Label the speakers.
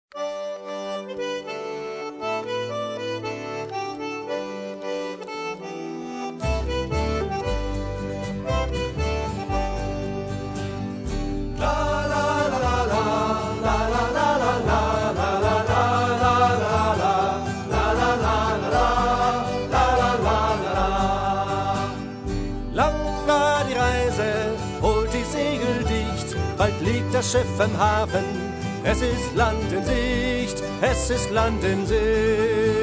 Speaker 1: Bald liegt das Schiff im Hafen, es ist Land in Sicht, es ist Land in Sicht.